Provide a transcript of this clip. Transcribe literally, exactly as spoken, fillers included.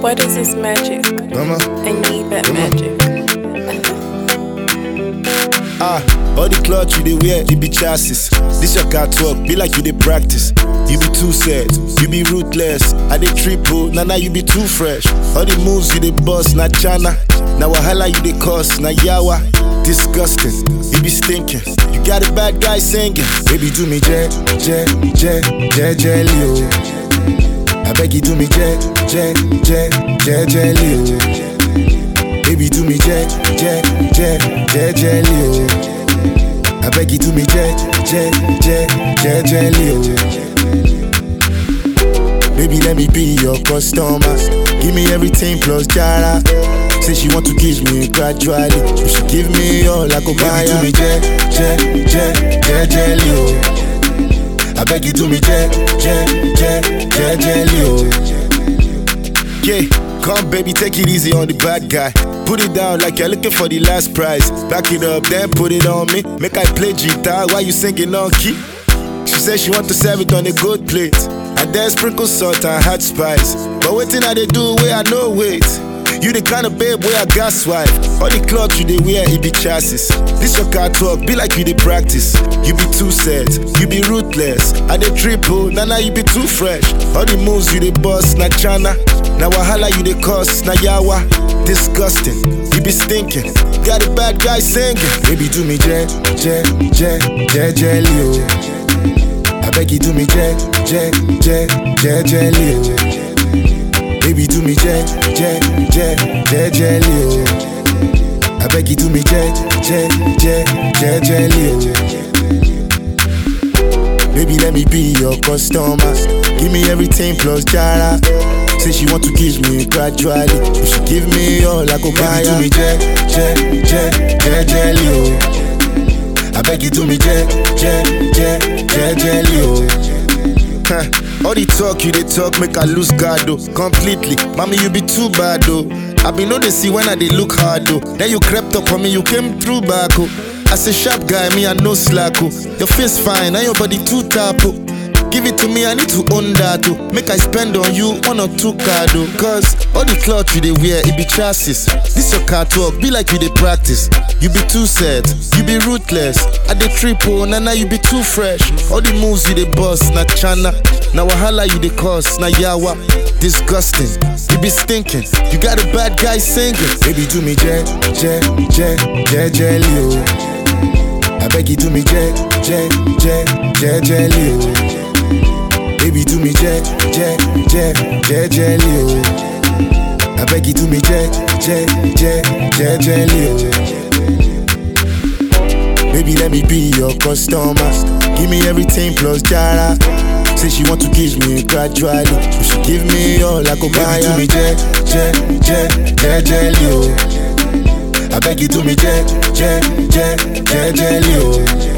What is this magic? Mama. I need that Mama. Magic. Ah, all the clothes you dey wear, you be chassis. This your car talk, be like you dey practice. You be too sad, you be ruthless. I dey triple, nah nah you be too fresh. All the moves you dey bust, na chana. Na wahala you dey cause, na yawa. Disgusting, you be stinking. You got a bad guy singing. Baby do me je, je, je, je, jelly oh. I beg you do me je, je, je, je, jelly oh. Baby do me je, je, je, je, jelly oh. I beg you do me je, je, je, je, jelly oh. Baby let me be your customer. Give me everything plus jara. Say she want to kiss me gradually, but she give me all like a buyer. Baby do me je, je, je, je, jelly oh. I beg you do me je, je, je, je, jelly oh. Yeah, come baby take it easy on the bad guy. Put it down like you're looking for the last prize. Back it up then put it on me. Make I play guitar while you singing on key. She said she want to serve it on a good plate, and then sprinkle salt and hot spice. But waiting how they do where I know wait. You the kind of babe where I got swipe. All the clothes you dey wear, it be chassis. This your car talk, be like you dey practice. You be too sad, you be ruthless. I dey triple, nah nah you be too fresh. All the moves you dey bust, na chana. Na wahala you dey cause, na yawa. Disgusting, you be stinking. Got a bad guy singing. Baby do me je, je, je, je, jelly oh. I beg you do me je, je, je, je, jelly oh. Baby do me je, je, je, je, jelly oh. I beg you do me je, je, je, je, jelly oh. Baby let me be your customer. Give me everything plus jara. Say she want to kiss me gradually, but she give me all like a buyer. Baby do me je, je, je, je, jelly oh. I beg you do me je, je, je, je, jelly oh. Huh. All the talk you dey talk make I lose guard though. Completely, mommy you be too bad though. I be know they see when I dey look hard though. Then you crept up on me, you came through back oh. As a sharp guy, me I no slack oh. Your face fine, and your body too tap oh. Give it to me, I need to own that oh. Make I spend on you one or two card oh. Cause all the clothes you dey wear, it be chassis. This your car talk, be like you dey practice. You be too sad, you be ruthless. I dey triple, nah nah you be too fresh. All the moves you dey bust, na chana. Na wahala you dey cause, na yawa. Disgusting, you be stinking. You got a bad guy singing. Baby do me je, je, je, je, jelly oh. I beg you do me je, je, je, je, jelly oh. Baby do me je, je, je, je, jelly oh. I beg you do me je, je, je, je, jelly oh. Baby let me be your customer. Give me everything plus jara. Say she want to kiss me gradually, but she give me all like a buyer. Baby do me je, je, je, je, jelly oh. I beg you do me je, je, je, je, jelly oh.